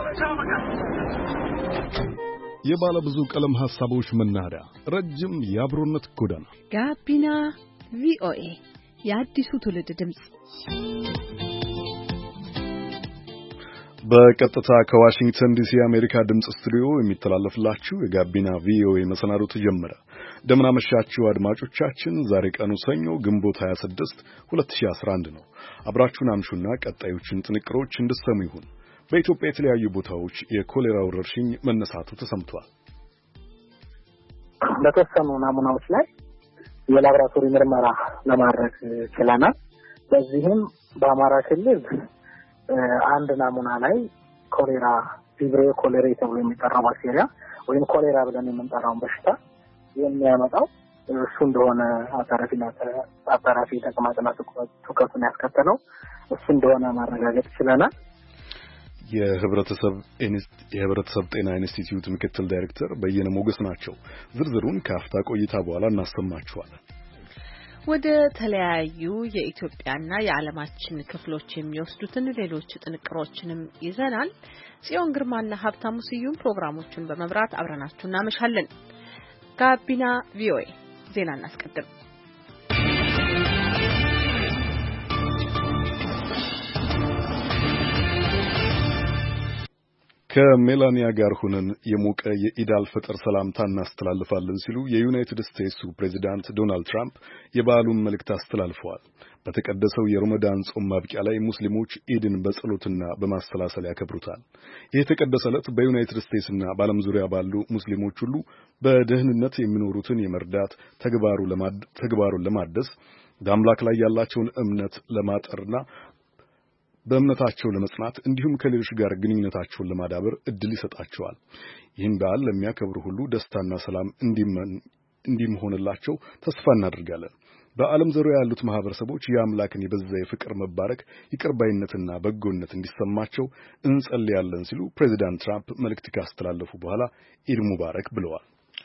የባለ ብዙ ቀለም ሐሳቦች መናኸሪያ ረጅም የአብሮነት ጎዳና ጋቢና ቪኦኤ የአዲሱ ትውልድ ድምጽ በቀጥታ ከዋሽንግተን ዲሲ የአሜሪካ ድምጽ ስቱዲዮ የሚተላለፍላችሁ የጋቢና ቪኦኤ መሰናዶ ተጀመረ። እንደምን አመሻችሁ አድማጮቻችን። ዛሬ ቀኑ ሰኞ ግንቦት 26 2011 ነው። አብራችሁን አምሹና ቀጣዮችን ጥንቅሮች እንድትሰሙ ይሁን። በኢትዮጵያ የተለያዩ ቦታዎች የኮሌራ ወረርሽኝ መነሳቱ ተሰምቷል። በተወሰኑ ናሙናዎች ላይ የላብራቶሪ ምርመራ ለማድረግ ችለናል። በዚህም በአማራ ክልል አንድ ናሙና ላይ ኮሌራ ቪብሪዮ ኮሌሬ ተብሎ የሚጠራው ባክቴሪያ ወይም ኮሌራ ብለን የምንጠራው በሽታ የሚያመጣው እሱ እንደሆነ አጣራፊ ተቅማጥና ትውከቱን ያስከተለው እሱ እንደሆነ ማረጋገጥ ችለናል። የህብረተሰብ ጤና ኢንስቲትዩት ምክትል ዳይሬክተር በየነ ሞገስ ናቸው። ዝርዝሩን ከአፍታ ቆይታ በኋላ እናሰማችኋለን። ወደ ተለያዩ የኢትዮጵያና የዓለማችን ክፍሎች የሚወስዱትን ሌሎች ጥንቅሮችንም ይዘናል። ጽዮን ግርማና ሀብታሙ ስዩም ፕሮግራሞቹን በመምራት አብረናችሁ እናመሻለን። ጋቢና ቪኦኤ ዜና እናስቀድም። ከሜላኒያ ጋር ሆነን የሞቀ የኢድ አልፈጥር ሰላምታ እናስተላልፋለን ሲሉ የዩናይትድ ስቴትሱ ፕሬዚዳንት ዶናልድ ትራምፕ የበዓሉን መልእክት አስተላልፈዋል። በተቀደሰው የረመዳን ጾም ማብቂያ ላይ ሙስሊሞች ኢድን በጸሎትና በማሰላሰል ያከብሩታል። ይህ የተቀደሰ ዕለት በዩናይትድ ስቴትስና በዓለም ዙሪያ ባሉ ሙስሊሞች ሁሉ በደህንነት የሚኖሩትን የመርዳት ተግባሩን ለማደስ በአምላክ ላይ ያላቸውን እምነት ለማጠርና በእምነታቸው ለመጽናት እንዲሁም ከሌሎች ጋር ግንኙነታቸውን ለማዳበር እድል ይሰጣቸዋል። ይህን በዓል ለሚያከብሩ ሁሉ ደስታና ሰላም እንዲሆንላቸው ተስፋ እናደርጋለን። በዓለም ዙሪያ ያሉት ማህበረሰቦች የአምላክን የበዛ የፍቅር መባረክ፣ ይቅርባይነትና በጎነት እንዲሰማቸው እንጸልያለን ሲሉ ፕሬዚዳንት ትራምፕ መልእክት ካስተላለፉ በኋላ ኢድ ሙባረክ ብለዋል።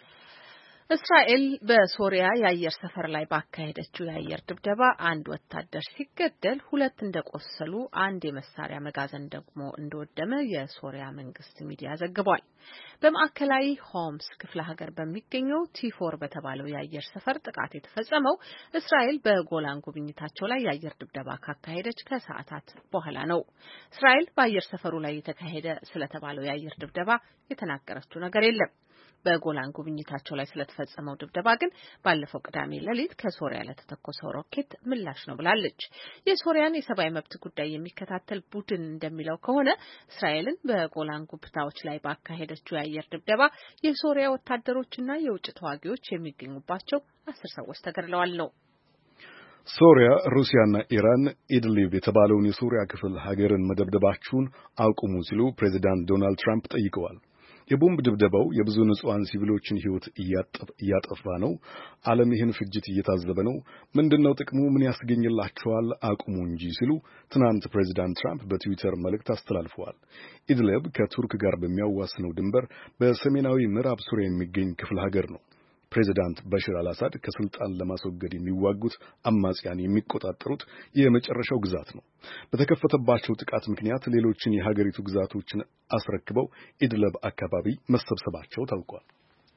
እስራኤል በሶሪያ የአየር ሰፈር ላይ ባካሄደችው የአየር ድብደባ አንድ ወታደር ሲገደል 2 እንደቆሰሉ፣ አንድ የመሳሪያ መጋዘን ደግሞ እንደወደመ የሶሪያ መንግስት ሚዲያ ዘግቧል። በማዕከላዊ ሆምስ ክፍለ ሀገር በሚገኘው ቲፎር በተባለው የአየር ሰፈር ጥቃት የተፈጸመው እስራኤል በጎላን ጉብኝታቸው ላይ የአየር ድብደባ ካካሄደች ከሰዓታት በኋላ ነው። እስራኤል በአየር ሰፈሩ ላይ የተካሄደ ስለተባለው የአየር ድብደባ የተናገረችው ነገር የለም። በጎላን ጉብኝታቸው ላይ ስለተፈጸመው ድብደባ ግን ባለፈው ቅዳሜ ሌሊት ከሶሪያ ለተተኮሰው ሮኬት ምላሽ ነው ብላለች። የሶሪያን የሰብአዊ መብት ጉዳይ የሚከታተል ቡድን እንደሚለው ከሆነ እስራኤልን በጎላን ጉብታዎች ላይ ባካሄደችው የአየር ድብደባ የሶሪያ ወታደሮችና የውጭ ተዋጊዎች የሚገኙባቸው 10 ሰዎች ተገድለዋል ነው። ሶሪያ፣ ሩሲያና ኢራን ኢድሊብ የተባለውን የሶሪያ ክፍል ሀገርን መደብደባቸውን አቁሙ ሲሉ ፕሬዚዳንት ዶናልድ ትራምፕ ጠይቀዋል። የቦምብ ድብደባው የብዙ ንጹሃን ሲቪሎችን ሕይወት እያጠፋ ነው። ዓለም ይህን ፍጅት እየታዘበ ነው። ምንድነው ጥቅሙ? ምን ያስገኝላቸዋል? አቁሙ እንጂ ሲሉ ትናንት ፕሬዚዳንት ትራምፕ በትዊተር መልእክት አስተላልፈዋል። ኢድሊብ ከቱርክ ጋር በሚያዋስነው ድንበር በሰሜናዊ ምዕራብ ሱሪያ የሚገኝ ክፍለ ሀገር ነው። ፕሬዚዳንት በሽር አልአሳድ ከስልጣን ለማስወገድ የሚዋጉት አማጽያን የሚቆጣጠሩት የመጨረሻው ግዛት ነው። በተከፈተባቸው ጥቃት ምክንያት ሌሎችን የሀገሪቱ ግዛቶችን አስረክበው ኢድሊብ አካባቢ መሰብሰባቸው ታውቋል።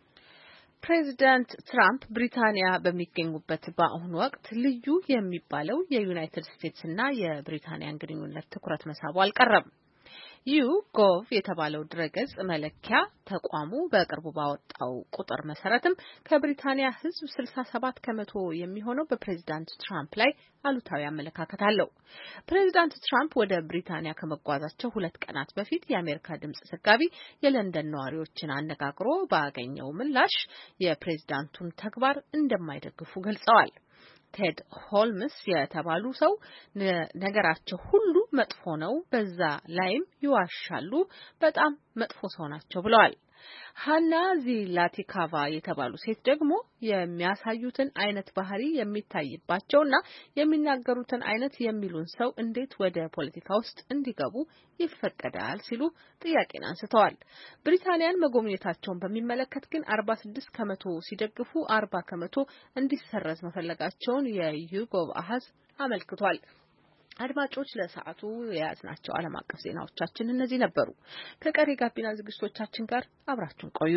ፕሬዚዳንት ትራምፕ ብሪታንያ በሚገኙበት በአሁኑ ወቅት ልዩ የሚባለው የዩናይትድ ስቴትስና የብሪታንያን ግንኙነት ትኩረት መሳቡ አልቀረም። YouGov የተባለው ድረገጽ መለኪያ ተቋሙ በቅርቡ ባወጣው ቁጥር መሰረትም ከብሪታንያ ሕዝብ 67% የሚሆነው በፕሬዚዳንት ትራምፕ ላይ አሉታዊ አመለካከት አለው። ፕሬዚዳንት ትራምፕ ወደ ብሪታንያ ከመጓዛቸው 2 ቀናት በፊት የአሜሪካ ድምጽ ዘጋቢ የለንደን ነዋሪዎችን አነጋግሮ ባገኘው ምላሽ የፕሬዚዳንቱን ተግባር እንደማይደግፉ ገልጸዋል። ቴድ ሆልምስ የተባሉ ሰው ነገራቸው ሁሉ መጥፎ ነው፣ በዛ ላይም ይዋሻሉ፣ በጣም መጥፎ ሰው ናቸው ብለዋል። ሃና ዚላቲካቫ የተባሉ ሴት ደግሞ የሚያሳዩትን አይነት ባህሪ የሚታይባቸውና የሚናገሩትን አይነት የሚሉን ሰው እንዴት ወደ ፖለቲካ ውስጥ እንዲገቡ ይፈቀዳል ሲሉ ጥያቄን አንስተዋል። ብሪታንያን መጎብኘታቸውን በሚመለከት ግን 46% ሲደግፉ 40% እንዲሰረዝ መፈለጋቸውን የዩጎቭ አሃዝ አመልክቷል። አድማጮች ለሰዓቱ የያዝናቸው ዓለም አቀፍ ዜናዎቻችን እነዚህ ነበሩ። ከቀሪ ጋቢና ዝግጅቶቻችን ጋር አብራችሁን ቆዩ።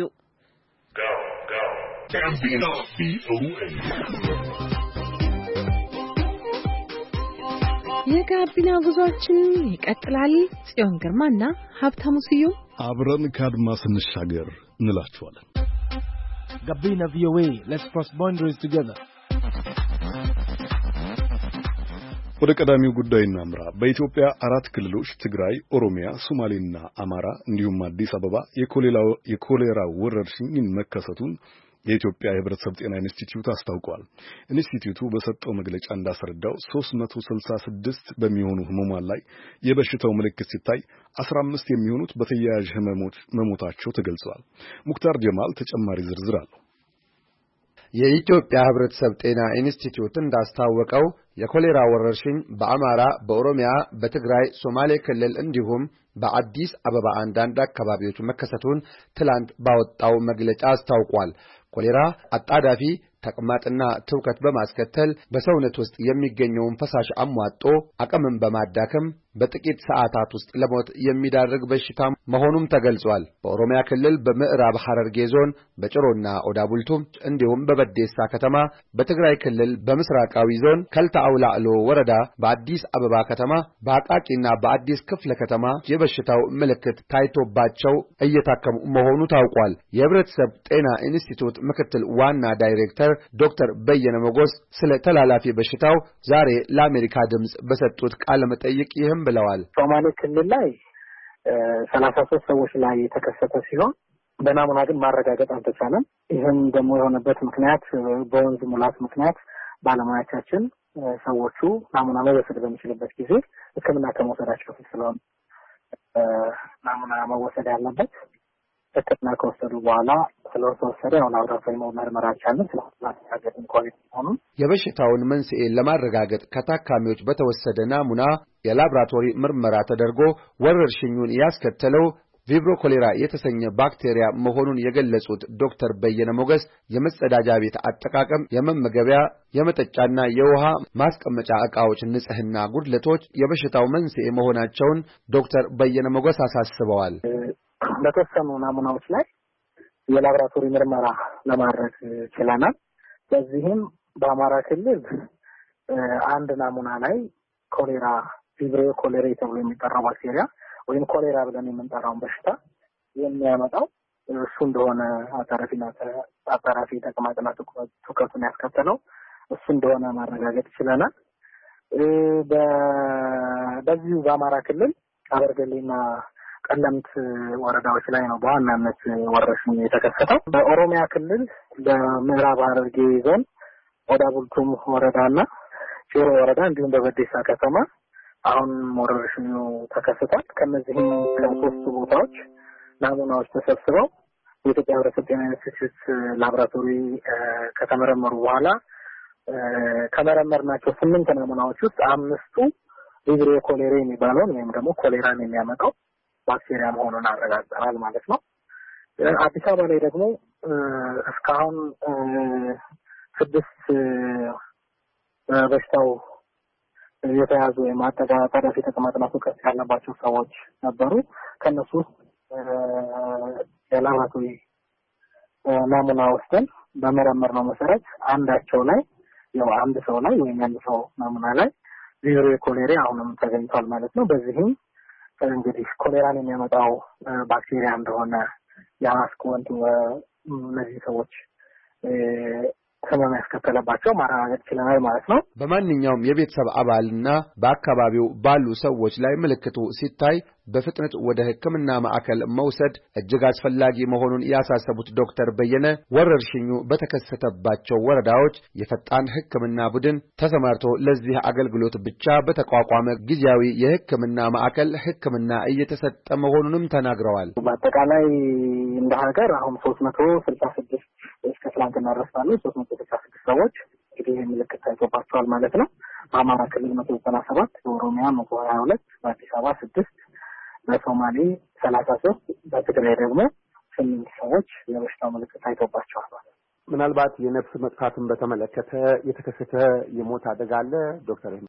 የጋቢና ጉዟችን ይቀጥላል። ጽዮን ግርማና ሀብታሙ ስዩም አብረን ከአድማስ እንሻገር እንላችኋለን። ጋቢና ቪኦኤ let's cross boundaries together። ወደ ቀዳሚው ጉዳይ እናምራ። በኢትዮጵያ 4 ክልሎች ትግራይ፣ ኦሮሚያ፣ ሶማሌና አማራ እንዲሁም አዲስ አበባ የኮሌራ ወረርሽኝ መከሰቱን የኢትዮጵያ ሕብረተሰብ ጤና ኢንስቲትዩት አስታውቋል። ኢንስቲትዩቱ በሰጠው መግለጫ እንዳስረዳው 366 በሚሆኑ ህሙማን ላይ የበሽታው ምልክት ሲታይ 15 የሚሆኑት በተያያዥ ህመሞች መሞታቸው ተገልጿል። ሙክታር ጀማል ተጨማሪ ዝርዝር አለው። የኢትዮጵያ ሕብረተሰብ ጤና ኢንስቲትዩት እንዳስታወቀው የኮሌራ ወረርሽኝ በአማራ፣ በኦሮሚያ፣ በትግራይ፣ ሶማሌ ክልል እንዲሁም በአዲስ አበባ አንዳንድ አካባቢዎች መከሰቱን ትላንት ባወጣው መግለጫ አስታውቋል። ኮሌራ አጣዳፊ ተቅማጥና ትውከት በማስከተል በሰውነት ውስጥ የሚገኘውን ፈሳሽ አሟጦ አቅምን በማዳከም በጥቂት ሰዓታት ውስጥ ለሞት የሚዳርግ በሽታ መሆኑም ተገልጿል። በኦሮሚያ ክልል በምዕራብ ሐረርጌ ዞን በጭሮና ኦዳቡልቱም እንዲሁም በበዴሳ ከተማ፣ በትግራይ ክልል በምስራቃዊ ዞን ከልታ አውላዕሎ ወረዳ፣ በአዲስ አበባ ከተማ፣ በአቃቂና በአዲስ ክፍለ ከተማ የበሽታው ምልክት ታይቶባቸው እየታከሙ መሆኑ ታውቋል። የሕብረተሰብ ጤና ኢንስቲትዩት ምክትል ዋና ዳይሬክተር ዶክተር በየነ መጎስ ስለ ተላላፊ በሽታው ዛሬ ለአሜሪካ ድምጽ በሰጡት ቃለ መጠይቅ ይህም ብለዋል። ሶማሌ ክልል ላይ 33 ሰዎች ላይ የተከሰተ ሲሆን በናሙና ግን ማረጋገጥ አልተቻለም። ይህም ደግሞ የሆነበት ምክንያት በወንዝ ሙላት ምክንያት ባለሙያዎቻችን ሰዎቹ ናሙና መወሰድ በሚችልበት ጊዜ ሕክምና ከመውሰዳቸው በፊት ስለሆነ ናሙና መወሰድ ያለበት ሕክምና ከወሰዱ በኋላ ስለተወሰደ ያው ላብራቶሪ መመርመር አልቻለም። ስለማረጋገጥ እንኳን የበሽታውን መንስኤ ለማረጋገጥ ከታካሚዎች በተወሰደ ናሙና የላብራቶሪ ምርመራ ተደርጎ ወረርሽኙን ያስከተለው ቪብሮ ኮሌራ የተሰኘ ባክቴሪያ መሆኑን የገለጹት ዶክተር በየነ ሞገስ የመጸዳጃ ቤት አጠቃቀም፣ የመመገቢያ፣ የመጠጫና የውሃ ማስቀመጫ ዕቃዎች ንጽህና ጉድለቶች የበሽታው መንስኤ መሆናቸውን ዶክተር በየነ ሞገስ አሳስበዋል። በተወሰኑ ናሙናዎች ላይ የላብራቶሪ ምርመራ ለማድረግ ችለናል። በዚህም በአማራ ክልል አንድ ናሙና ላይ ኮሌራ ቪብሪዮ ኮሌሬ ተብሎ የሚጠራው ባክቴሪያ ወይም ኮሌራ ብለን የምንጠራውን በሽታ የሚያመጣው እሱ እንደሆነ አጣራፊ ተቅማጥና ትውከቱን ያስከተለው እሱ እንደሆነ ማረጋገጥ ችለናል። በዚሁ በአማራ ክልል አበርገሌና ቀለምት ወረዳዎች ላይ ነው በዋናነት ወረርሽኙ የተከሰተው። በኦሮሚያ ክልል በምዕራብ ሐረርጌ ዞን ኦዳቡልቱም ወረዳና ጭሮ ወረዳ እንዲሁም በበዴሳ ከተማ አሁን ወረርሽኙ ተከስቷል። ከነዚህም ከሶስት ቦታዎች ናሙናዎች ተሰብስበው የኢትዮጵያ ሕብረተሰብ ጤና ኢንስቲትዩት ላብራቶሪ ከተመረመሩ በኋላ ከመረመርናቸው 8 ናሙናዎች ውስጥ 5ቱ ቪብሪዮ ኮሌሬ የሚባለውን ወይም ደግሞ ኮሌራን የሚያመጣው ባክቴሪያ መሆኑን አረጋግጠናል ማለት ነው። አዲስ አበባ ላይ ደግሞ እስካሁን 6 በሽታው የተያዙ የማጠቃጠሪያ ተቅማጥና ትውከት ያለባቸው ሰዎች ነበሩ። ከነሱ ውስጥ የላብራቶሪ ናሙና ወስደን በመረመርነው መሰረት አንዳቸው ላይ ያው አንድ ሰው ላይ ወይም አንድ ሰው ናሙና ላይ ቪብሪዮ ኮሌሬ አሁንም ተገኝቷል ማለት ነው። በዚህም እንግዲህ ኮሌራን የሚያመጣው ባክቴሪያ እንደሆነ ያስቆንቱ እነዚህ ሰዎች ህመም ያስከተለባቸው ማረጋገጥ ችለናል ማለት ነው። በማንኛውም የቤተሰብ አባልና በአካባቢው ባሉ ሰዎች ላይ ምልክቱ ሲታይ በፍጥነት ወደ ሕክምና ማዕከል መውሰድ እጅግ አስፈላጊ መሆኑን ያሳሰቡት ዶክተር በየነ ወረርሽኙ በተከሰተባቸው ወረዳዎች የፈጣን ሕክምና ቡድን ተሰማርቶ ለዚህ አገልግሎት ብቻ በተቋቋመ ጊዜያዊ የሕክምና ማዕከል ሕክምና እየተሰጠ መሆኑንም ተናግረዋል። በአጠቃላይ እንደ ሀገር አሁን 366 እስከ ትላንትና ድረስ ባለው 366 ሰዎች እንግዲህ ምልክት ታይቶባቸዋል ማለት ነው። በአማራ ክልል 197፣ በኦሮሚያ 122፣ በአዲስ አበባ 6፣ በሶማሌ 33፣ በትግራይ ደግሞ 8 ሰዎች የበሽታው ምልክት ታይቶባቸዋል ማለት ነው። ምናልባት የነፍስ መጥፋትን በተመለከተ የተከሰተ የሞት አደጋ አለ ዶክተር?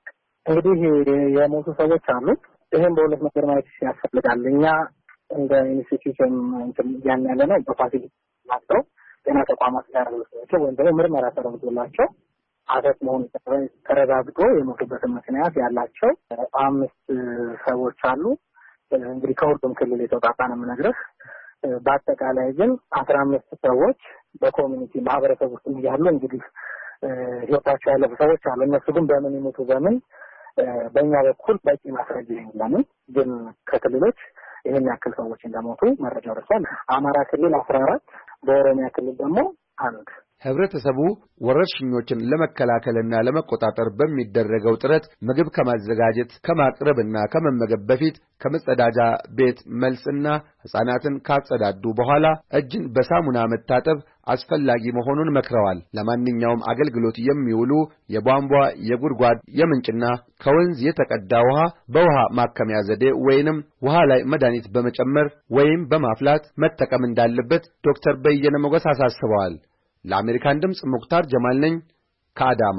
እንግዲህ የሞቱ ሰዎች አሉ። ይሄን በሁለት ነገር ማየት ያስፈልጋል። እኛ እንደ ኢንስቲትዩሽን እንትን ያለ ነው በፋሲሊቲ ናቸው ጤና ተቋማት ጋር ነው ወይም ደግሞ ምርመራ ተደርጎላቸው አደት መሆኑ ተረጋግጦ የሞቱበት ምክንያት ያላቸው 5 ሰዎች አሉ። እንግዲህ ከሁሉም ክልል የተውጣጣ ነው የምነግርህ። በአጠቃላይ ግን 15 ሰዎች በኮሚኒቲ ማህበረሰብ ውስጥ ያሉ እንግዲህ ህይወታቸው ያለፈ ሰዎች አሉ። እነሱ ግን በምን ይሞቱ በምን በእኛ በኩል በቂ ማስረጃ የለም። ግን ከክልሎች ይሄን ያክል ሰዎች እንደሞቱ መረጃው ደርሷል። አማራ ክልል 14፣ በኦሮሚያ ክልል ደግሞ 1። ህብረተሰቡ ወረርሽኞችን ለመከላከልና ለመቆጣጠር በሚደረገው ጥረት ምግብ ከማዘጋጀት ከማቅረብና ከመመገብ በፊት ከመጸዳጃ ቤት መልስና ሕፃናትን ካጸዳዱ በኋላ እጅን በሳሙና መታጠብ አስፈላጊ መሆኑን መክረዋል። ለማንኛውም አገልግሎት የሚውሉ የቧንቧ፣ የጉድጓድ፣ የምንጭና ከወንዝ የተቀዳ ውሃ በውሃ ማከሚያ ዘዴ ወይንም ውሃ ላይ መድኃኒት በመጨመር ወይም በማፍላት መጠቀም እንዳለበት ዶክተር በየነ ሞገስ አሳስበዋል። ለአሜሪካን ድምፅ ሙክታር ጀማል ነኝ ከአዳማ።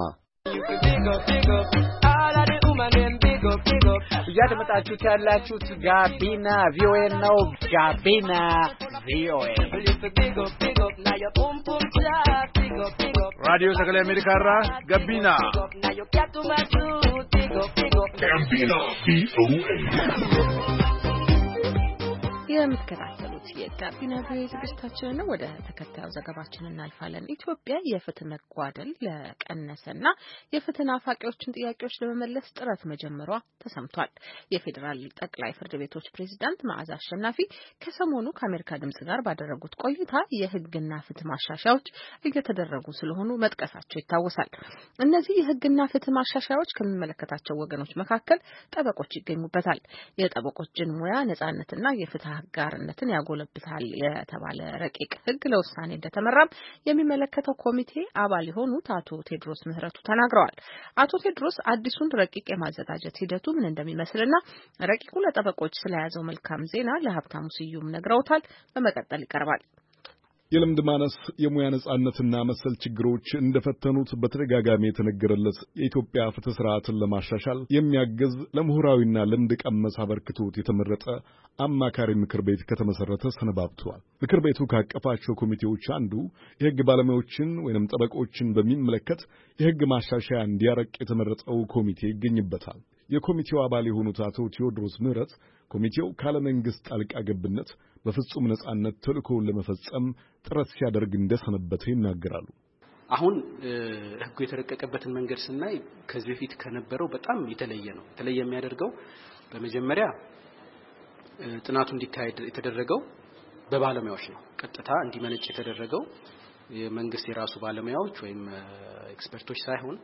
እያደመጣችሁት ያላችሁት ጋቢና ቪኦኤ ነው። ጋቢና ቪኦኤ ራዲዮ ሰገሌ አሜሪካ ራ ጋቢና ቪኦኤ የምትከታተሉት የጋቢና ቪኦኤ ዝግጅታችንን ነው። ወደ ተከታዩ ዘገባችን እናልፋለን። ኢትዮጵያ የፍትህ መጓደል ለቀነሰና የፍትህ ናፋቂዎችን ጥያቄዎች ለመመለስ ጥረት መጀመሯ ተሰምቷል። የፌዴራል ጠቅላይ ፍርድ ቤቶች ፕሬዝዳንት መዓዛ አሸናፊ ከሰሞኑ ከአሜሪካ ድምጽ ጋር ባደረጉት ቆይታ የህግና ፍትህ ማሻሻያዎች እየተደረጉ ስለሆኑ መጥቀሳቸው ይታወሳል። እነዚህ የህግና ፍትህ ማሻሻያዎች ከሚመለከታቸው ወገኖች መካከል ጠበቆች ይገኙበታል። የጠበቆችን ሙያ ነጻነትና የፍትህ ጋርነትን ያጎለብታል የተባለ ረቂቅ ህግ ለውሳኔ እንደተመራም የሚመለከተው ኮሚቴ አባል የሆኑት አቶ ቴድሮስ ምህረቱ ተናግረዋል። አቶ ቴድሮስ አዲሱን ረቂቅ የማዘጋጀት ሂደቱ ምን እንደሚመስልና ረቂቁ ለጠበቆች ስለያዘው መልካም ዜና ለሀብታሙ ስዩም ነግረውታል። በመቀጠል ይቀርባል። የልምድ ማነስ፣ የሙያ ነጻነትና መሰል ችግሮች እንደፈተኑት በተደጋጋሚ የተነገረለት የኢትዮጵያ ፍትህ ስርዓትን ለማሻሻል የሚያግዝ ለምሁራዊና ልምድ ቀመስ አበርክቶት የተመረጠ አማካሪ ምክር ቤት ከተመሰረተ ሰነባብቷል። ምክር ቤቱ ካቀፋቸው ኮሚቴዎች አንዱ የህግ ባለሙያዎችን ወይንም ጠበቆችን በሚመለከት የህግ ማሻሻያ እንዲያረቅ የተመረጠው ኮሚቴ ይገኝበታል። የኮሚቴው አባል የሆኑት አቶ ቴዎድሮስ ምህረት ኮሚቴው ካለ መንግስት ጣልቃ ገብነት በፍጹም ነጻነት ተልእኮውን ለመፈጸም ጥረት ሲያደርግ እንደሰነበተ ይናገራሉ። አሁን ህጉ የተረቀቀበትን መንገድ ስናይ ከዚህ በፊት ከነበረው በጣም የተለየ ነው። የተለየ የሚያደርገው በመጀመሪያ ጥናቱ እንዲካሄድ የተደረገው በባለሙያዎች ነው። ቀጥታ እንዲመነጭ የተደረገው የመንግስት የራሱ ባለሙያዎች ወይም ኤክስፐርቶች ሳይሆን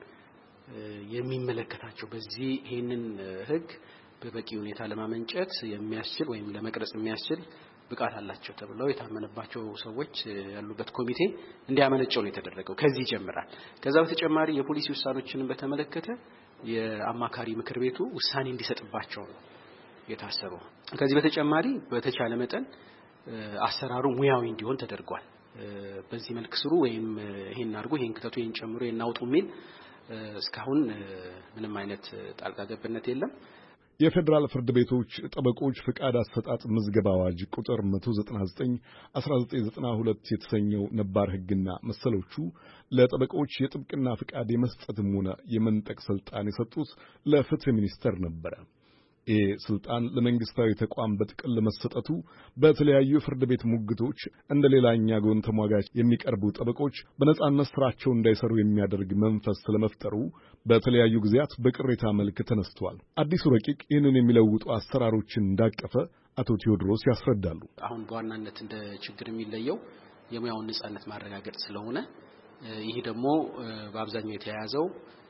የሚመለከታቸው በዚህ ይሄንን ህግ በበቂ ሁኔታ ለማመንጨት የሚያስችል ወይም ለመቅረጽ የሚያስችል ብቃት አላቸው ተብለው የታመነባቸው ሰዎች ያሉበት ኮሚቴ እንዲያመነጨው ነው የተደረገው። ከዚህ ይጀምራል። ከዛ በተጨማሪ የፖሊሲ ውሳኔዎችን በተመለከተ የአማካሪ ምክር ቤቱ ውሳኔ እንዲሰጥባቸው ነው የታሰበው። ከዚህ በተጨማሪ በተቻለ መጠን አሰራሩ ሙያዊ እንዲሆን ተደርጓል። በዚህ መልክ ስሩ ወይም ይሄን አድርጉ፣ ይሄን ክተቱ፣ ይሄን ጨምሩ፣ ይሄን አውጡ የሚል እስካሁን ምንም አይነት ጣልቃ ገብነት የለም። የፌዴራል ፍርድ ቤቶች ጠበቆች ፍቃድ አሰጣጥ ምዝገባ አዋጅ ቁጥር 199 1992 የተሰኘው ነባር ህግና መሰሎቹ ለጠበቆች የጥብቅና ፍቃድ የመስጠትም ሆነ የመንጠቅ ስልጣን የሰጡት ለፍትህ ሚኒስቴር ነበር። ይህ ስልጣን ለመንግስታዊ ተቋም በጥቅል መሰጠቱ በተለያዩ ፍርድ ቤት ሙግቶች እንደ ሌላኛ ጎን ተሟጋች የሚቀርቡ ጠበቆች በነጻነት ስራቸው እንዳይሰሩ የሚያደርግ መንፈስ ስለመፍጠሩ በተለያዩ ጊዜያት በቅሬታ መልክ ተነስቷል። አዲሱ ረቂቅ ይህንን የሚለውጡ አሰራሮችን እንዳቀፈ አቶ ቴዎድሮስ ያስረዳሉ። አሁን በዋናነት እንደ ችግር የሚለየው የሙያውን ነጻነት ማረጋገጥ ስለሆነ ይህ ደግሞ በአብዛኛው የተያያዘው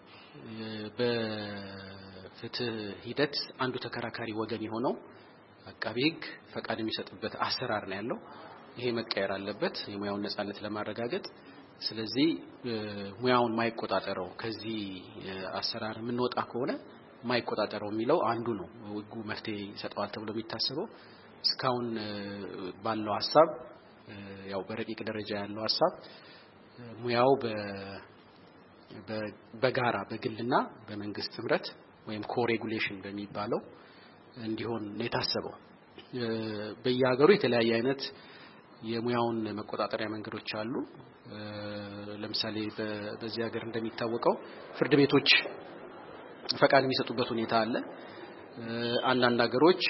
በፍትህ ሂደት አንዱ ተከራካሪ ወገን የሆነው አቃቤ ህግ ፈቃድ የሚሰጥበት አሰራር ነው ያለው። ይሄ መቀየር አለበት የሙያውን ነጻነት ለማረጋገጥ። ስለዚህ ሙያውን ማይቆጣጠረው ከዚህ አሰራር የምንወጣ ከሆነ ማይቆጣጠረው የሚለው አንዱ ነው ህጉ መፍትሄ ይሰጣዋል ተብሎ የሚታሰበው። እስካሁን ባለው ሐሳብ ያው በረቂቅ ደረጃ ያለው ሐሳብ ሙያው በጋራ በግልና በመንግስት ህብረት ወይም ኮሬጉሌሽን በሚባለው እንዲሆን ነው የታሰበው። በየሀገሩ የተለያየ አይነት የሙያውን መቆጣጠሪያ መንገዶች አሉ። ለምሳሌ በዚህ ሀገር እንደሚታወቀው ፍርድ ቤቶች ፈቃድ የሚሰጡበት ሁኔታ አለ። አንዳንድ ሀገሮች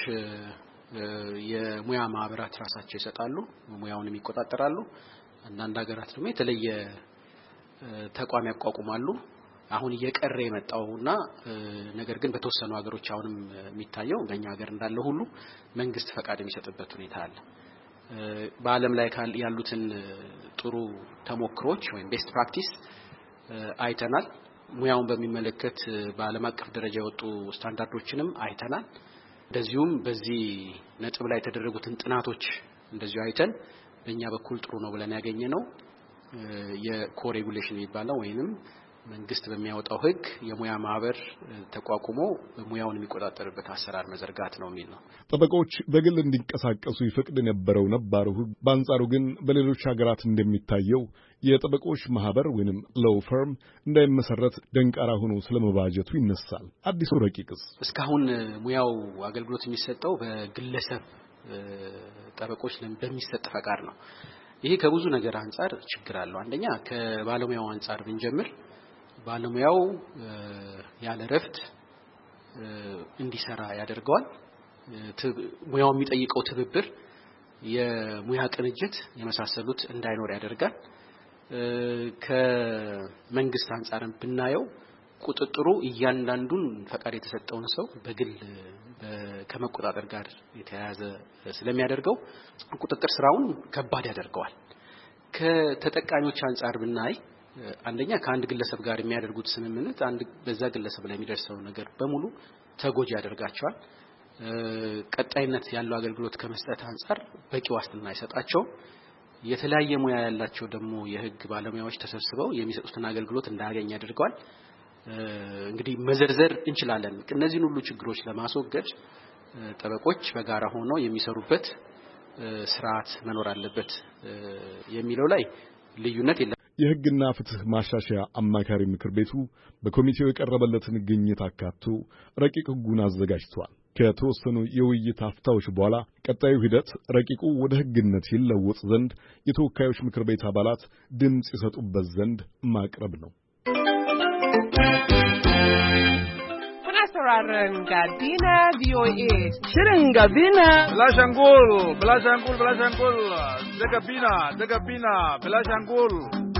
የሙያ ማህበራት ራሳቸው ይሰጣሉ፣ ሙያውን ይቆጣጠራሉ። አንዳንድ ሀገራት ደግሞ የተለየ ተቋም ያቋቁማሉ። አሁን እየቀረ የመጣውና ነገር ግን በተወሰኑ ሀገሮች አሁንም የሚታየው በእኛ ሀገር እንዳለው ሁሉ መንግስት ፈቃድ የሚሰጥበት ሁኔታ አለ። በአለም ላይ ያሉትን ጥሩ ተሞክሮች ወይም ቤስት ፕራክቲስ አይተናል። ሙያውን በሚመለከት በአለም አቀፍ ደረጃ የወጡ ስታንዳርዶችንም አይተናል። እንደዚሁም በዚህ ነጥብ ላይ የተደረጉትን ጥናቶች እንደዚሁ አይተን በእኛ በኩል ጥሩ ነው ብለን ያገኘነው የኮሬጉሌሽን የሚባለው ወይንም መንግስት በሚያወጣው ህግ የሙያ ማህበር ተቋቁሞ ሙያውን የሚቆጣጠርበት አሰራር መዘርጋት ነው የሚል ነው። ጠበቆች በግል እንዲንቀሳቀሱ ይፈቅድ የነበረው ነባሩ ህግ በአንጻሩ ግን በሌሎች ሀገራት እንደሚታየው የጠበቆች ማህበር ወይንም ሎው ፈርም እንዳይመሰረት ደንቃራ ሆኖ ስለመባጀቱ ይነሳል። አዲሱ ረቂቅስ እስካሁን ሙያው አገልግሎት የሚሰጠው በግለሰብ ጠበቆች በሚሰጥ ፈቃድ ነው። ይሄ ከብዙ ነገር አንፃር ችግር አለው። አንደኛ ከባለሙያው አንፃር ብንጀምር ባለሙያው ያለ ረፍት እንዲሰራ ያደርገዋል። ሙያው የሚጠይቀው ትብብር፣ የሙያ ቅንጅት የመሳሰሉት እንዳይኖር ያደርጋል። ከመንግስት አንፃርም ብናየው ቁጥጥሩ እያንዳንዱን ፈቃድ የተሰጠውን ሰው በግል ከመቆጣጠር ጋር የተያያዘ ስለሚያደርገው ቁጥጥር ስራውን ከባድ ያደርገዋል። ከተጠቃሚዎች አንፃር ብናይ አንደኛ ከአንድ ግለሰብ ጋር የሚያደርጉት ስምምነት በዛ ግለሰብ ላይ የሚደርሰው ነገር በሙሉ ተጎጂ ያደርጋቸዋል። ቀጣይነት ያለው አገልግሎት ከመስጠት አንፃር በቂ ዋስትና አይሰጣቸው። የተለያየ ሙያ ያላቸው ደግሞ የህግ ባለሙያዎች ተሰብስበው የሚሰጡትን አገልግሎት እንዳያገኝ ያደርገዋል። እንግዲህ መዘርዘር እንችላለን። እነዚህን ሁሉ ችግሮች ለማስወገድ ጠበቆች በጋራ ሆነው የሚሰሩበት ስርዓት መኖር አለበት የሚለው ላይ ልዩነት የለም። የህግና ፍትህ ማሻሻያ አማካሪ ምክር ቤቱ በኮሚቴው የቀረበለትን ግኝት አካቶ ረቂቅ ህጉን አዘጋጅቷል። ከተወሰኑ የውይይት አፍታዎች በኋላ ቀጣዩ ሂደት ረቂቁ ወደ ህግነት ይለወጥ ዘንድ የተወካዮች ምክር ቤት አባላት ድምጽ ይሰጡበት ዘንድ ማቅረብ ነው። Gabina VOA. Shirin Gabina. Bilashangul, de Gabina, Bilashangul.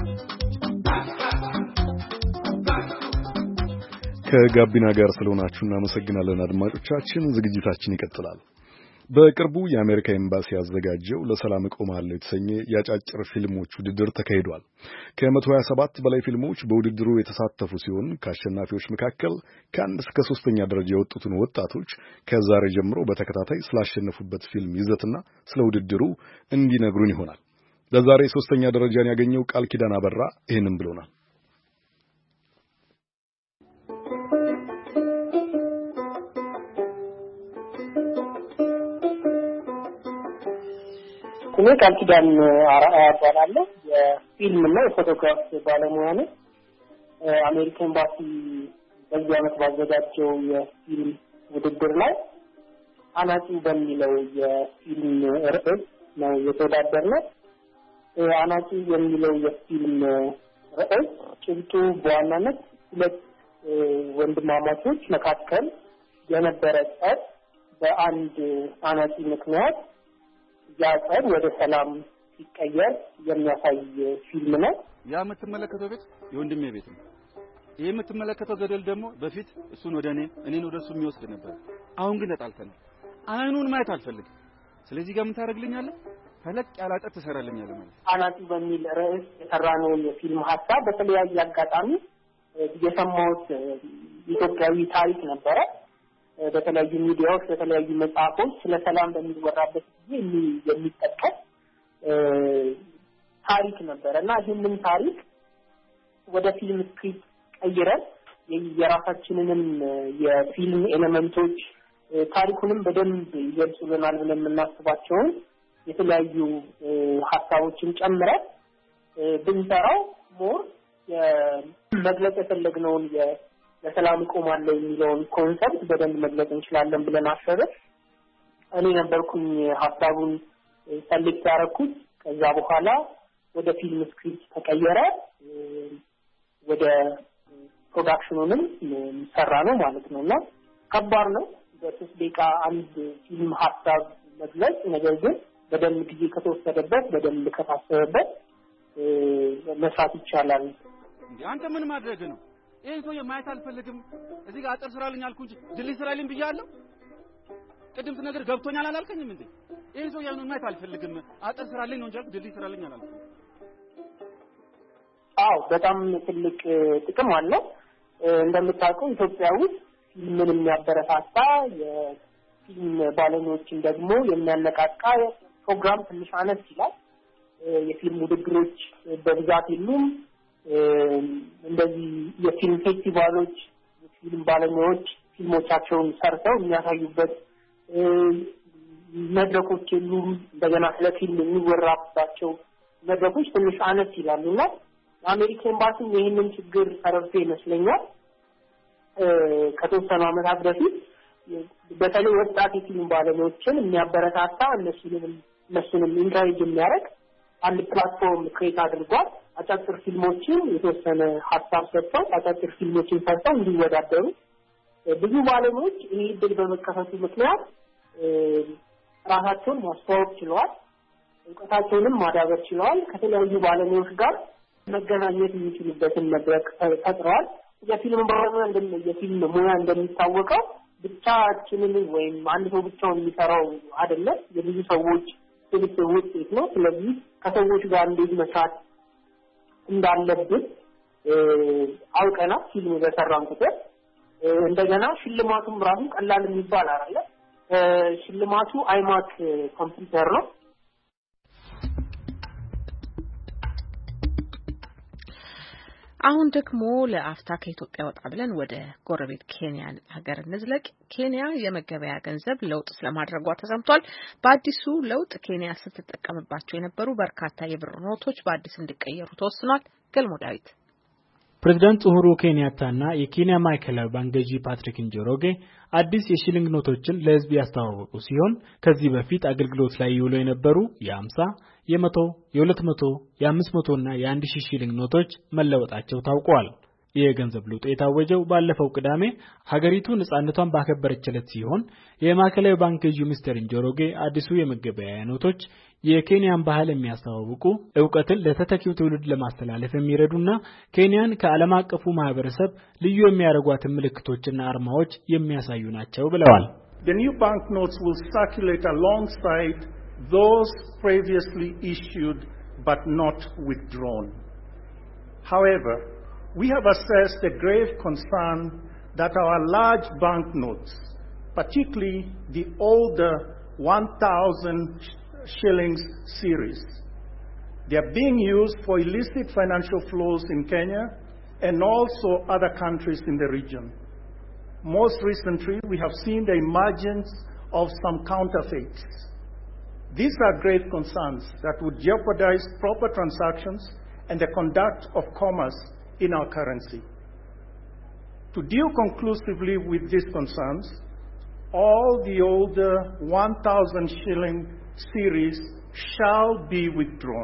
ከጋቢና ጋር ስለሆናችሁ እናመሰግናለን አድማጮቻችን። ዝግጅታችን ይቀጥላል። በቅርቡ የአሜሪካ ኤምባሲ ያዘጋጀው ለሰላም እቆማለሁ የተሰኘ ያጫጭር ፊልሞች ውድድር ተካሂዷል። ከ127 በላይ ፊልሞች በውድድሩ የተሳተፉ ሲሆን ከአሸናፊዎች መካከል ከ1 እስከ 3ኛ ደረጃ የወጡትን ወጣቶች ከዛሬ ጀምሮ በተከታታይ ስላሸነፉበት ፊልም ይዘትና ስለ ውድድሩ እንዲነግሩን ይሆናል። ለዛሬ 3ኛ ደረጃን ያገኘው ቃል ኪዳን አበራ ይህንን ብሎናል። እኔ ቃል ኪዳን አርአያ እባላለሁ። የፊልም እና የፎቶግራፍ ባለሙያ ነኝ። አሜሪካ ኤምባሲ በዚህ ዓመት ባዘጋጀው የፊልም ውድድር ላይ አናጺ በሚለው የፊልም ርዕስ ነው የተወዳደርነው። አናጺ የሚለው የፊልም ርዕስ ጭብጡ በዋናነት ሁለት ወንድማማቾች መካከል የነበረ ጸብ በአንድ አናጺ ምክንያት ያጸብ ወደ ሰላም ሲቀየር የሚያሳይ ፊልም ነው። ያ የምትመለከተው ቤት የወንድሜ ቤት ነው። ይሄ የምትመለከተው ገደል ደግሞ በፊት እሱን ወደ እኔን ወደ እሱ የሚወስድ ነበር። አሁን ግን ተጣልተናል። አይኑን ማየት አልፈልግም። ስለዚህ ጋር ምን ታደርግልኛለህ? ፈለቅ ያላጠት ትሰራልኛለህ ማለት። አናጺ በሚል ርዕስ የሰራነውን የፊልም ሀሳብ በተለያየ አጋጣሚ የሰማሁት ኢትዮጵያዊ ታሪክ ነበረ። በተለያዩ ሚዲያዎች በተለያዩ መጽሐፎች ስለ ሰላም በሚወራበት ጊዜ የሚጠቀስ ታሪክ ነበርና ይህንን ታሪክ ወደ ፊልም ስክሪፕት ቀይረን የራሳችንንም የፊልም ኤሌመንቶች ታሪኩንም በደንብ ይገልጹልናል ብለን የምናስባቸውን የተለያዩ ሀሳቦችን ጨምረን ብንሰራው ሞር መግለጽ የፈለግነውን ለሰላም ቆማለሁ የሚለውን ኮንሰፕት በደንብ መግለጽ እንችላለን ብለን አሰብን። እኔ ነበርኩኝ ሀሳቡን ሰሌክት ያደረኩት። ከዛ በኋላ ወደ ፊልም ስክሪፕት ተቀየረ። ወደ ፕሮዳክሽኑንም ሰራ ነው ማለት ነውና ከባድ ነው በ3 ደቂቃ አንድ ፊልም ሀሳብ መግለጽ። ነገር ግን በደንብ ጊዜ ከተወሰደበት በደንብ ከታሰበበት መስራት ይቻላል። አንተ ምን ማድረግ ነው? ይሄን ሰው የማየት አልፈልግም እዚህ ጋር አጥር ስራልኝ አልኩ እንጂ ድልድይ ስራልኝ ብያለሁ። ቅድም ነገር ገብቶኛል አላልከኝም እንዴ? ይሄን ሰው ያንን ማየት አልፈልግም አጥር ስራልኝ ነው እንጂ ድልድይ ስራልኝ አላልኩም። አዎ በጣም ትልቅ ጥቅም አለው። እንደምታውቁው ኢትዮጵያ ውስጥ ፊልምን የሚያበረታታ የፊልም ባለሙያዎችን ደግሞ የሚያነቃቃ ፕሮግራም ትንሽ አነስ ይላል። የፊልም ውድድሮች በብዛት የሉም። እንደዚህ የፊልም ፌስቲቫሎች የፊልም ባለሙያዎች ፊልሞቻቸውን ሰርተው የሚያሳዩበት መድረኮች የሉም። እንደገና ስለ ፊልም የሚወራባቸው መድረኮች ትንሽ አነስ ይላሉና አሜሪካ ኤምባሲ ይሄንን ችግር ተረድቶ ይመስለኛል ከተወሰኑ ዓመታት በፊት በተለይ ወጣት የፊልም ባለሙያዎችን የሚያበረታታ እነሱንም ኢንካሬጅ የሚያደርግ አንድ ፕላትፎርም ክሬት አድርጓል። አጫጭር ፊልሞችን የተወሰነ ሀሳብ ሰጥተው አጫጭር ፊልሞችን ሰርተው እንዲወዳደሩ ብዙ ባለሙያዎች ይሄ እድል በመከፈቱ ምክንያት ራሳቸውን ማስተዋወቅ ችለዋል። እውቀታቸውንም ማዳበር ችለዋል። ከተለያዩ ባለሙያዎች ጋር መገናኘት የሚችሉበትን መድረክ ፈጥረዋል። የፊልም ባለሙያ የፊልም ሙያ እንደሚታወቀው ብቻችንን ወይም አንድ ሰው ብቻውን የሚሰራው አይደለም። የብዙ ሰዎች ስብስብ ውጤት ነው። ስለዚህ ከሰዎች ጋር እንዴት መስራት እንዳለብን አውቀናል ፊልም በሰራን ቁጥር። እንደገና ሽልማቱም ራሱ ቀላል የሚባል አይደለም። ሽልማቱ አይማክ ኮምፒውተር ነው። አሁን ደግሞ ለአፍታ ከኢትዮጵያ ወጣ ብለን ወደ ጎረቤት ኬንያ ሀገር እንዝለቅ። ኬንያ የመገበያ ገንዘብ ለውጥ ስለማድረጓ ተሰምቷል። በአዲሱ ለውጥ ኬንያ ስትጠቀምባቸው የነበሩ በርካታ የብር ኖቶች በአዲስ እንዲቀየሩ ተወስኗል። ገልሞ ዳዊት ፕሬዝዳንት ኡሁሩ ኬንያታና የኬንያ ማዕከላዊ ባንክ ገዢ ፓትሪክ እንጆሮጌ አዲስ የሺሊንግ ኖቶችን ለሕዝብ ያስተዋወቁ ሲሆን ከዚህ በፊት አገልግሎት ላይ ይውሉ የነበሩ የ50 የ100 የ200 የ500 እና የ1000 ሺሊንግ ኖቶች መለወጣቸው ታውቋል። የገንዘብ ለውጥ የታወጀው ባለፈው ቅዳሜ ሀገሪቱ ነጻነቷን ባከበረችለት ሲሆን የማዕከላዊ ባንክ ገዢ ሚስተር እንጆሮጌ አዲሱ የመገበያያ ኖቶች የኬንያን ባህል የሚያስተዋውቁ ዕውቀትን ለተተኪው ትውልድ ለማስተላለፍ የሚረዱና ኬንያን ከዓለም አቀፉ ማህበረሰብ ልዩ የሚያደርጓትን ምልክቶችና አርማዎች የሚያሳዩ ናቸው ብለዋል። The new banknotes will circulate alongside those previously issued but not withdrawn. However, we have assessed a grave concern that our large banknotes, particularly the older 1,000 shillings series, they are being used for illicit financial flows in Kenya and also other countries in the region. Most recently, we have seen the emergence of some counterfeits. These are grave concerns that would jeopardize proper transactions and the conduct of commerce in our currency. To deal conclusively with these concerns, all the older 1,000 shilling series shall be withdrawn.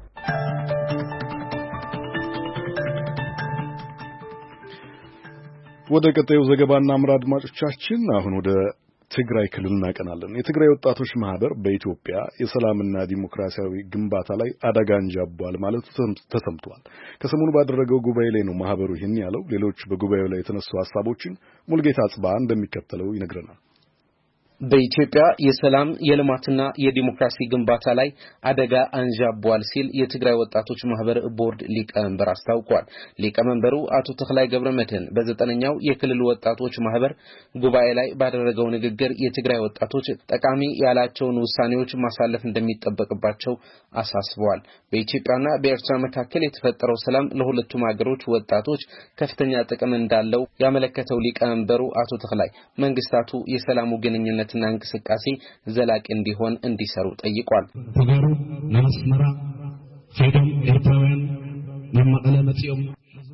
ወደ ቀጣዩ ዘገባ እናምራ አድማጮቻችን። አሁን ወደ ትግራይ ክልል እናቀናለን። የትግራይ ወጣቶች ማህበር በኢትዮጵያ የሰላምና ዲሞክራሲያዊ ግንባታ ላይ አደጋ አንዣቧል ማለት ተሰምቷል። ከሰሞኑ ባደረገው ጉባኤ ላይ ነው ማህበሩ ይህን ያለው። ሌሎች በጉባኤው ላይ የተነሱ ሐሳቦችን ሙልጌታ አጽባ እንደሚከተለው ይነግረናል። በኢትዮጵያ የሰላም የልማትና የዲሞክራሲ ግንባታ ላይ አደጋ አንዣቧል ሲል የትግራይ ወጣቶች ማህበር ቦርድ ሊቀመንበር አስታውቋል። ሊቀመንበሩ አቶ ተክላይ ገብረመድህን በ9ኛው የክልል ወጣቶች ማህበር ጉባኤ ላይ ባደረገው ንግግር የትግራይ ወጣቶች ጠቃሚ ያላቸውን ውሳኔዎች ማሳለፍ እንደሚጠበቅባቸው አሳስበዋል። በኢትዮጵያና በኤርትራ መካከል የተፈጠረው ሰላም ለሁለቱም ሀገሮች ወጣቶች ከፍተኛ ጥቅም እንዳለው ያመለከተው ሊቀመንበሩ አቶ ተክላይ መንግስታቱ የሰላሙ ግንኙነት እና እንቅስቃሴ ዘላቂ እንዲሆን እንዲሰሩ ጠይቋል። ተጋሩ ናስመራ ሄዶም ኤርትራውያን መቀለ መጽኦም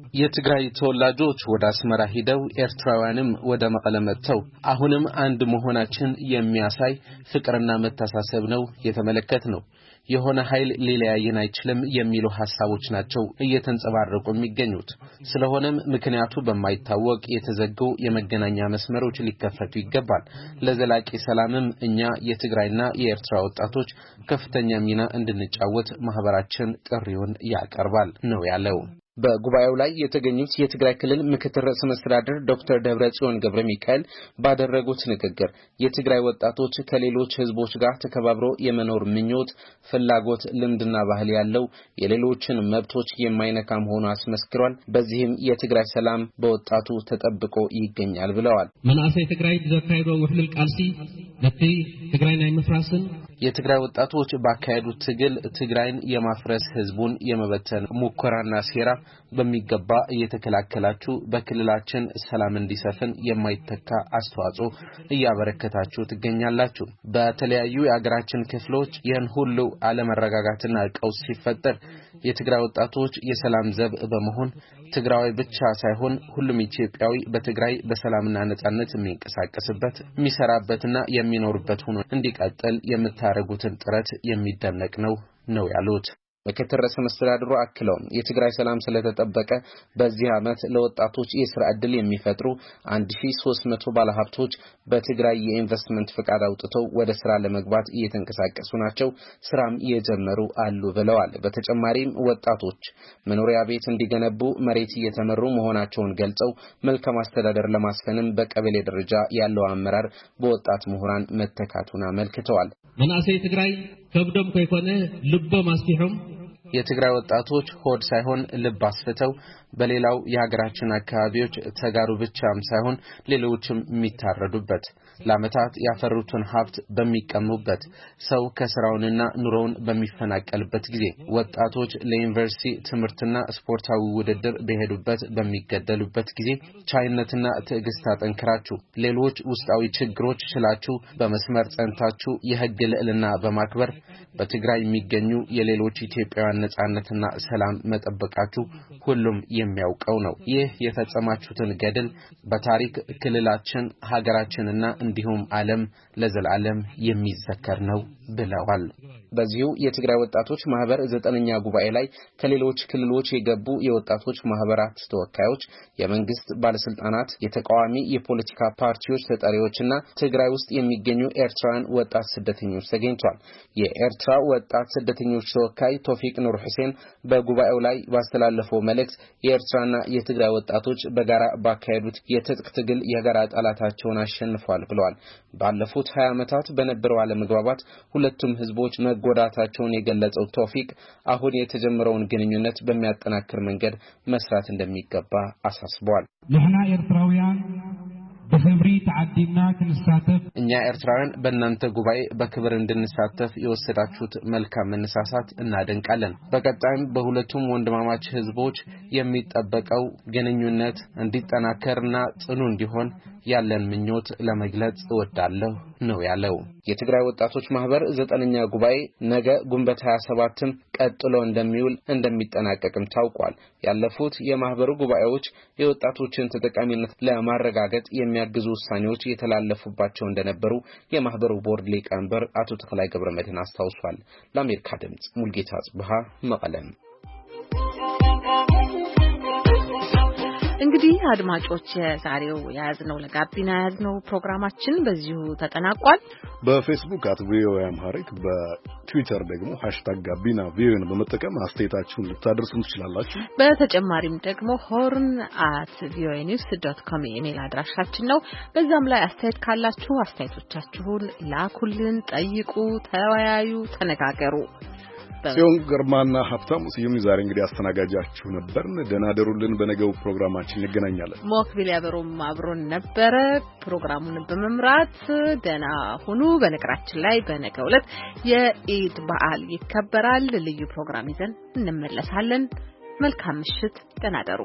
የትግራይ ተወላጆች ወደ አስመራ ሄደው ኤርትራውያንም ወደ መቀለ መጥተው አሁንም አንድ መሆናችን የሚያሳይ ፍቅርና መተሳሰብ ነው የተመለከትነው። የሆነ ኃይል ሊለያየን አይችልም የሚሉ ሐሳቦች ናቸው እየተንጸባረቁ የሚገኙት። ስለሆነም ምክንያቱ በማይታወቅ የተዘጉ የመገናኛ መስመሮች ሊከፈቱ ይገባል። ለዘላቂ ሰላምም እኛ የትግራይና የኤርትራ ወጣቶች ከፍተኛ ሚና እንድንጫወት ማህበራችን ጥሪውን ያቀርባል ነው ያለው። በጉባኤው ላይ የተገኙት የትግራይ ክልል ምክትል ርዕሰ መስተዳድር ዶክተር ደብረጽዮን ገብረ ሚካኤል ባደረጉት ንግግር የትግራይ ወጣቶች ከሌሎች ህዝቦች ጋር ተከባብሮ የመኖር ምኞት፣ ፍላጎት፣ ልምድና ባህል ያለው የሌሎችን መብቶች የማይነካ መሆኑን አስመስክሯል። በዚህም የትግራይ ሰላም በወጣቱ ተጠብቆ ይገኛል ብለዋል። መናእሰይ ትግራይ ዘካይዶ ወህልል ቃልሲ ነቲ ትግራይ ናይ መፍራስን የትግራይ ወጣቶች ባካሄዱት ትግል ትግራይን የማፍረስ ህዝቡን የመበተን ሙከራና ሴራ በሚገባ እየተከላከላችሁ በክልላችን ሰላም እንዲሰፍን የማይተካ አስተዋጽኦ እያበረከታችሁ ትገኛላችሁ። በተለያዩ የአገራችን ክፍሎች ይህን ሁሉ አለመረጋጋትና ቀውስ ሲፈጠር የትግራይ ወጣቶች የሰላም ዘብ በመሆን ትግራዊ ብቻ ሳይሆን ሁሉም ኢትዮጵያዊ በትግራይ በሰላምና ነጻነት የሚንቀሳቀስበት የሚሰራበትና የሚኖርበት ሆኖ እንዲቀጥል የምታረጉትን ጥረት የሚደነቅ ነው ያሉት። ምክትል ርዕሰ መስተዳድሩ አክለው የትግራይ ሰላም ስለተጠበቀ በዚህ ዓመት ለወጣቶች የሥራ ዕድል የሚፈጥሩ 1300 ባለሀብቶች በትግራይ የኢንቨስትመንት ፍቃድ አውጥተው ወደ ሥራ ለመግባት እየተንቀሳቀሱ ናቸው፣ ስራም እየጀመሩ አሉ ብለዋል። በተጨማሪም ወጣቶች መኖሪያ ቤት እንዲገነቡ መሬት እየተመሩ መሆናቸውን ገልጸው መልካም አስተዳደር ለማስፈንም በቀበሌ ደረጃ ያለው አመራር በወጣት ምሁራን መተካቱን አመልክተዋል። መናእሰይ ትግራይ ከብዶም ከይኮነ ልቦም አስፊሖም የትግራይ ወጣቶች ሆድ ሳይሆን ልብ አስፍተው በሌላው የሀገራችን አካባቢዎች ተጋሩ ብቻም ሳይሆን ሌሎችም የሚታረዱበት ለዓመታት ያፈሩትን ሀብት በሚቀሙበት ሰው ከስራውንና ኑሮውን በሚፈናቀልበት ጊዜ ወጣቶች ለዩኒቨርሲቲ ትምህርትና ስፖርታዊ ውድድር በሄዱበት በሚገደሉበት ጊዜ ቻይነትና ትዕግስት አጠንክራችሁ ሌሎች ውስጣዊ ችግሮች ችላችሁ በመስመር ጸንታችሁ የሕግ ልዕልና በማክበር በትግራይ የሚገኙ የሌሎች ኢትዮጵያውያን ነጻነትና ሰላም መጠበቃችሁ ሁሉም የሚያውቀው ነው። ይህ የፈጸማችሁትን ገድል በታሪክ ክልላችን ሀገራችንና እንዲሁም ዓለም ለዘላለም የሚዘከር ነው ብለዋል። በዚሁ የትግራይ ወጣቶች ማህበር 9ኛ ጉባኤ ላይ ከሌሎች ክልሎች የገቡ የወጣቶች ማህበራት ተወካዮች፣ የመንግስት ባለስልጣናት፣ የተቃዋሚ የፖለቲካ ፓርቲዎች ተጠሪዎችና ትግራይ ውስጥ የሚገኙ ኤርትራውያን ወጣት ስደተኞች ተገኝተዋል። የኤርትራ ወጣት ስደተኞች ተወካይ ቶፊቅ ኑር ሁሴን በጉባኤው ላይ ባስተላለፈው መልእክት የኤርትራና የትግራይ ወጣቶች በጋራ ባካሄዱት የትጥቅ ትግል የጋራ ጠላታቸውን አሸንፈዋል ብለዋል። ባለፉት 20 ዓመታት በነበረው አለመግባባት ሁለቱም ህዝቦች መጎዳታቸውን የገለጸው ቶፊቅ አሁን የተጀመረውን ግንኙነት በሚያጠናክር መንገድ መስራት እንደሚገባ አሳስበዋል። ለህና ኤርትራውያን በክብሪ ተዓዲምና ክንሳተፍ እኛ ኤርትራውያን በእናንተ ጉባኤ በክብር እንድንሳተፍ የወሰዳችሁት መልካም መነሳሳት እናደንቃለን። በቀጣይም በሁለቱም ወንድማማች ህዝቦች የሚጠበቀው ግንኙነት እንዲጠናከርና ጽኑ እንዲሆን ያለን ምኞት ለመግለጽ እወዳለሁ ነው ያለው። የትግራይ ወጣቶች ማህበር 9ኛ ጉባኤ ነገ ግንቦት 27 ቀጥሎ እንደሚጠናቀቅም ታውቋል። ያለፉት የማህበሩ ጉባኤዎች የወጣቶችን ተጠቃሚነት ለማረጋገጥ የሚያግዙ ውሳኔዎች የተላለፉባቸው እንደነበሩ የማህበሩ ቦርድ ሊቀመንበር አቶ ተክላይ ገብረመድህን አስታውሷል። ለአሜሪካ ድምጽ ሙልጌታ ጽብሃ መቀለም። እንግዲህ አድማጮች የዛሬው ያዝነው ለጋቢና ያዝነው ፕሮግራማችን በዚሁ ተጠናቋል። በፌስቡክ @VOA አምሃሪክ በትዊተር ደግሞ #ጋቢናቪኦኤን በመጠቀም አስተያየታችሁን ልታደርሱን ትችላላችሁ። በተጨማሪም ደግሞ horn@voanews.com ኢሜል አድራሻችን ነው። በዛም ላይ አስተያየት ካላችሁ አስተያየቶቻችሁን ላኩልን፣ ጠይቁ፣ ተወያዩ፣ ተነጋገሩ። ጽዮን ግርማና ሀብታሙ ስዩም ዛሬ እንግዲህ አስተናጋጃችሁ ነበርን። ደህና ደሩልን። በነገው ፕሮግራማችን እንገናኛለን። ሞክቢል ያበሮም አብሮን ነበረ ፕሮግራሙን በመምራት ደህና ሁኑ። በነገራችን ላይ በነገው ዕለት የኢድ በዓል ይከበራል። ልዩ ፕሮግራም ይዘን እንመለሳለን። መልካም ምሽት። ደህና ደሩ።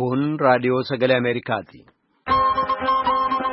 Kun raadiyoo sagalee Ameerikaati.